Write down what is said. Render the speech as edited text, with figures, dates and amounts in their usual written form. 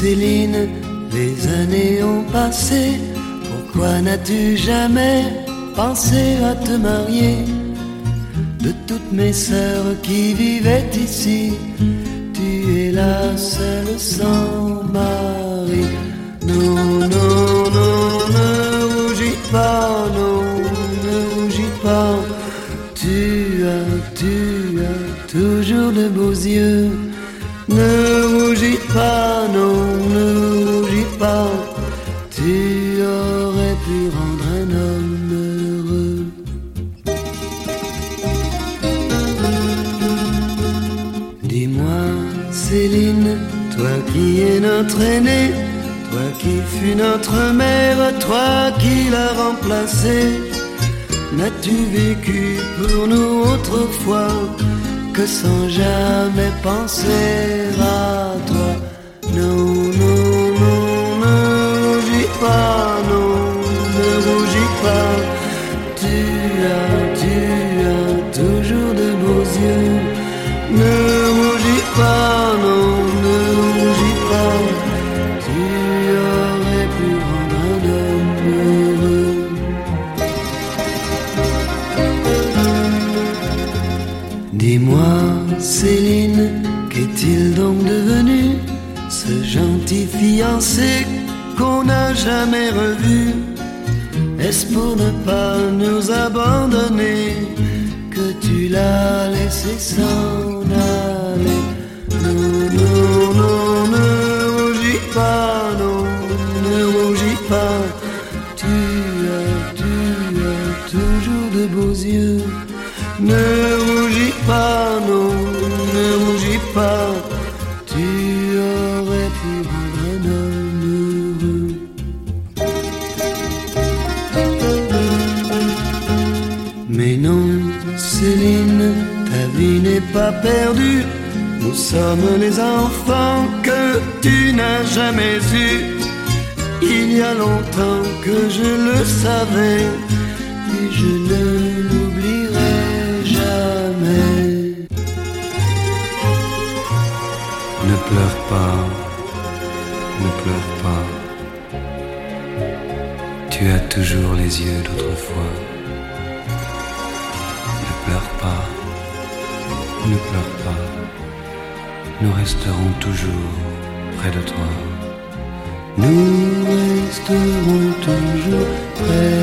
Céline, les années ont passé. Pourquoi n'as-tu jamais pensé à te marier? De toutes mes sœurs qui vivaient ici, tu es la seule sans mari. Non, non, non, ne rougis pas, non, ne rougis pas. Tu as toujours de beaux yeux. Ne rougis pas, non, ne rougis pas. Tu aurais pu rendre un homme heureux. Dis-moi, Céline, toi qui es notre aînée, toi qui fus notre mère, toi qui l'as remplacée, n'as-tu vécu pour nous autrefois que sans jamais penser à toi? Non, non, non, ne rougis pas, non, ne rougis pas. Tu as toujours de beaux yeux. Ne rougis pas, non, ne rougis pas. Tu aurais pu rendre un homme heureux. Dis-moi, Céline, qu'est-il donc devenu, ce gentil fiancé qu'on n'a jamais revu? Est-ce pour ne pas nous abandonner que tu l'as laissé s'en aller? Non, non, non, ne rougis pas, non, ne rougis pas. Tu as toujours de beaux yeux. Ne rougis pas, non, ne rougis pas. Tu aurais pu rendre un homme heureux. Mais non, Céline, ta vie n'est pas perdue. Nous sommes les enfants que tu n'as jamais eus. Il y a longtemps que je le savais et je ne l'oublierai jamais. Ne pleure pas, ne pleure pas. Tu as toujours les yeux d'autrefois. Ne pleure pas, ne pleure pas. Nous resterons toujours près de toi. Nous resterons toujours près